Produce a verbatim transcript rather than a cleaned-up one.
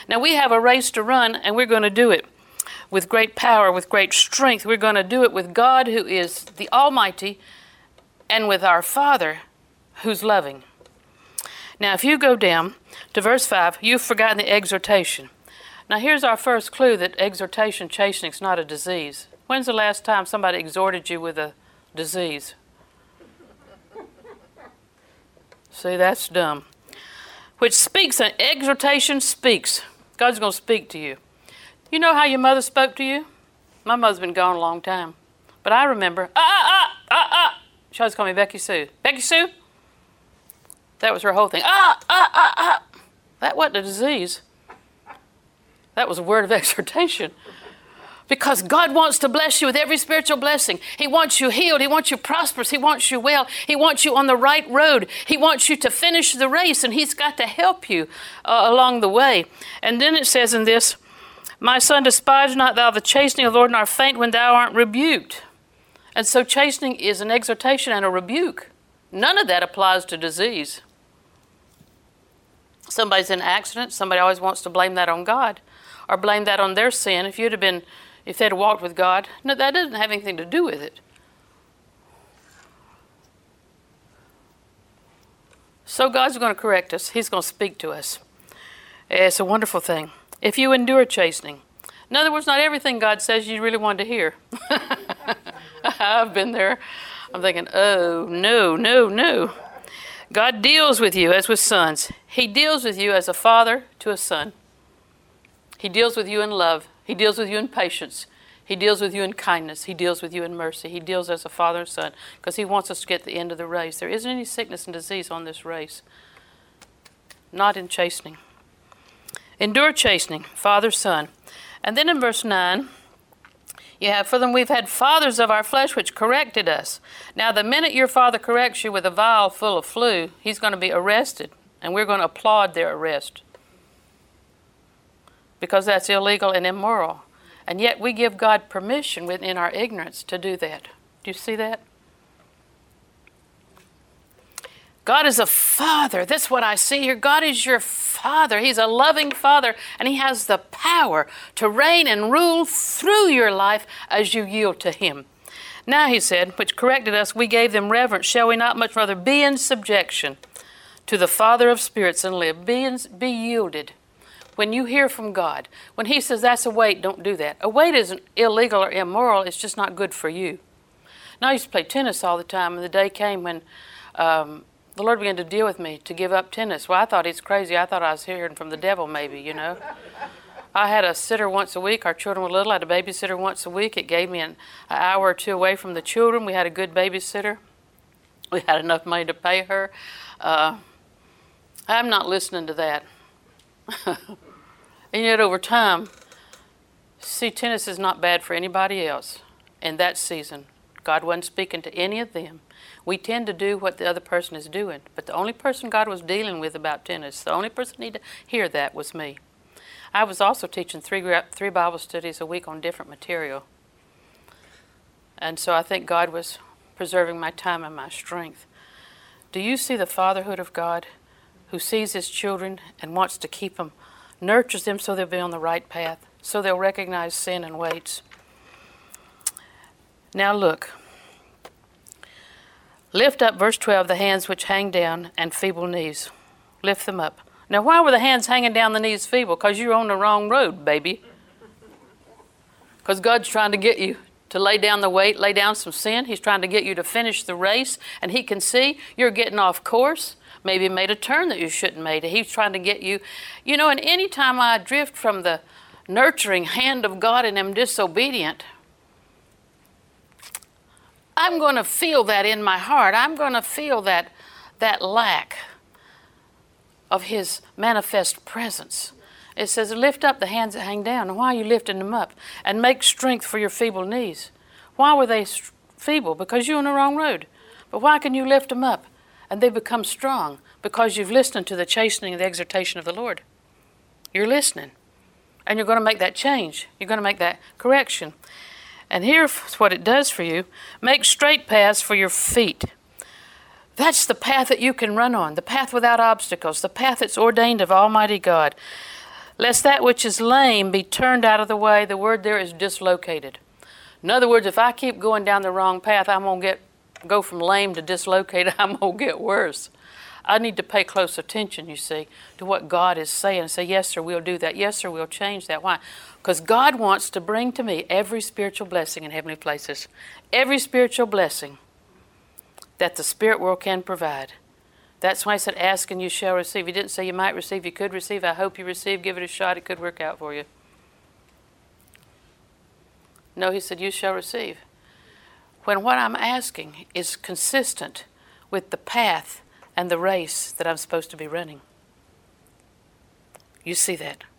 Now we have a race to run, and we're going to do it with great power, with great strength. We're going to do it with God, who is the Almighty, and with our Father, who's loving. Now, if you go down to verse five, you've forgotten the exhortation. Now, here's our first clue that exhortation, chastening, is not a disease. When's the last time somebody exhorted you with a disease? See, that's dumb. Which speaks, an exhortation speaks. God's going to speak to you. You know how your mother spoke to you? My mother's been gone a long time. But I remember, ah, ah, ah, ah. She always called me Becky Sue. Becky Sue? That was her whole thing. Ah, ah, ah, ah. That wasn't a disease. That was a word of exhortation. Because God wants to bless you with every spiritual blessing. He wants you healed. He wants you prosperous. He wants you well. He wants you on the right road. He wants you to finish the race, and He's got to help you uh, along the way. And then it says in this, my son, despise not thou the chastening of the Lord, nor faint when thou art rebuked. And so chastening is an exhortation and a rebuke. None of that applies to disease. Somebody's in an accident, somebody always wants to blame that on God or blame that on their sin. If you'd have been, if they'd walked with God, no, that doesn't have anything to do with it. So God's going to correct us. He's going to speak to us. It's a wonderful thing. If you endure chastening. In other words, not everything God says you really want to hear. I've been there. I'm thinking, oh, no, no, no. God deals with you as with sons. He deals with you as a father to a son. He deals with you in love. He deals with you in patience. He deals with you in kindness. He deals with you in mercy. He deals as a father and son because He wants us to get to the end of the race. There isn't any sickness and disease on this race. Not in chastening. Endure chastening, father, son. And then in verse nine, you have, for them we've had fathers of our flesh which corrected us. Now the minute your father corrects you with a vial full of flu, he's going to be arrested, and we're going to applaud their arrest. Because that's illegal and immoral. And yet we give God permission within our ignorance to do that. Do you see that? God is a father. That's what I see here. God is your father. He's a loving father, and He has the power to reign and rule through your life as you yield to Him. Now, He said, which corrected us, we gave them reverence. Shall we not much rather be in subjection to the Father of spirits and live? Be, in, be yielded. When you hear from God, when He says that's a weight, don't do that. A weight isn't illegal or immoral. It's just not good for you. Now, I used to play tennis all the time, and the day came when um, the Lord began to deal with me to give up tennis. Well, I thought He's crazy. I thought I was hearing from the devil maybe, you know. I had a sitter once a week. Our children were little. I had a babysitter once a week. It gave me an, an hour or two away from the children. We had a good babysitter. We had enough money to pay her. Uh, I'm not listening to that. And yet over time, see, tennis is not bad for anybody else in that season. God wasn't speaking to any of them. We tend to do what the other person is doing. But the only person God was dealing with about tennis, the only person who needed to hear that was me. I was also teaching three, three Bible studies a week on different material. And so I think God was preserving my time and my strength. Do you see the fatherhood of God who sees His children and wants to keep them, nurtures them so they'll be on the right path, so they'll recognize sin and waits? Now look. Lift up, verse twelve, the hands which hang down and feeble knees. Lift them up. Now, why were the hands hanging down, the knees feeble? Because you're on the wrong road, baby. Because God's trying to get you to lay down the weight, lay down some sin. He's trying to get you to finish the race, and He can see you're getting off course. Maybe made a turn that you shouldn't have made. He's trying to get you, you know, and any time I drift from the nurturing hand of God and am disobedient, I'm going to feel that in my heart. I'm going to feel that, that lack of His manifest presence. It says, lift up the hands that hang down. And why are you lifting them up? And make strength for your feeble knees. Why were they feeble? Because you're on the wrong road. But why can you lift them up? And they become strong because you've listened to the chastening and the exhortation of the Lord. You're listening. And you're going to make that change. You're going to make that correction. And here's what it does for you. Make straight paths for your feet. That's the path that you can run on, the path without obstacles, the path that's ordained of Almighty God. Lest that which is lame be turned out of the way. The word there is dislocated. In other words, if I keep going down the wrong path, I'm going to get go from lame to dislocated. I'm going to get worse. I need to pay close attention, you see, to what God is saying and say, yes, sir, we'll do that. Yes, sir, we'll change that. Why? Because God wants to bring to me every spiritual blessing in heavenly places. Every spiritual blessing that the spirit world can provide. That's why he said, ask and you shall receive. He didn't say you might receive, you could receive. I hope you receive. Give it a shot. It could work out for you. No, he said, you shall receive. When what I'm asking is consistent with the path and the race that I'm supposed to be running. You see that?